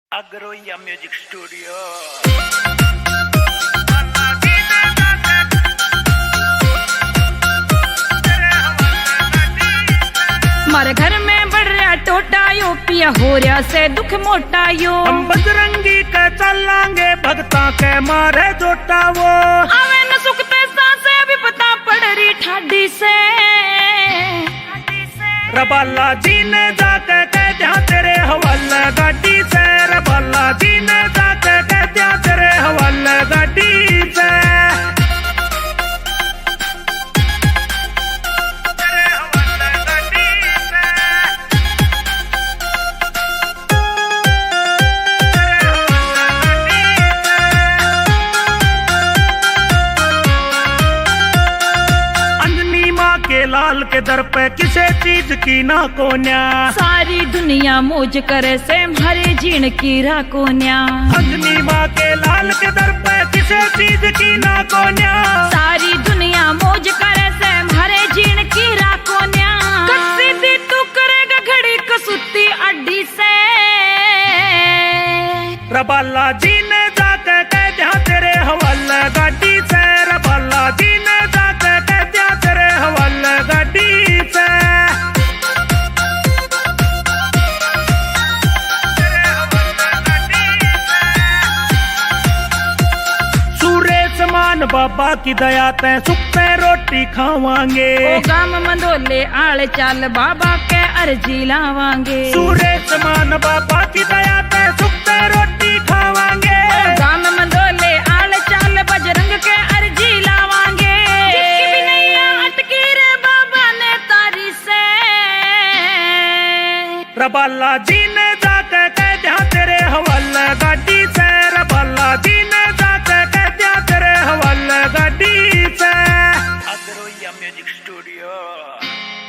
Agroia Music Studio. हमारे घर में बढ़ रहा टोटा यो पिया हो रहा से दुख मोटा यो। हम बजरंगी के चलांगे भगता के मारे जोटा वो। आवे न सुखते सांसे भी पता पड़ रही ठाडी से। रबाला जी ने जाके कह दिया तेरे हवाले गाड़ी से। रबाला जी ने जाके कह दिया तेरे हवाले गाड़ी से। के लाल के दर पे किसे चीज की ना कोन्या। सारी दुनिया मौज करे से हरे जीण की राकोन्या। अंजनी माँ के लाल के दर पे किसे चीज की ना कोन्या। सारी दुनिया मौज करे से हरे जीण की राकोन्या। कस्सी दी तू करेगा घड़ी कसुती अड्डी से। रबाला जी ने जाके कह दिया तेरे हवाले गाड़ी से। रबाला जी ने जाके कह दिया तेरे हवाले गाड़ी से। सूर्य समान बाबा की दया ते सुखते रोटी खावांगे। ओ गाम मंदोले आल चाल बाबा के अर्जी लावांगे। सूर्य समान बाबा की दया ते सुखते रोटी खावांगे। गाम मंदोले आल चाल बजरंग के अर्जी लावांगे। जिसकी भी नैया अटकी रे बाबा ने तारी से। रबाला जी ने जाके कह दिया तेरे हवाले गाड़ी से। रबाला जी ने जाके कह दिया तेरे हवाले गाड़ी से। अग्रोया म्यूजिक स्टूडियो।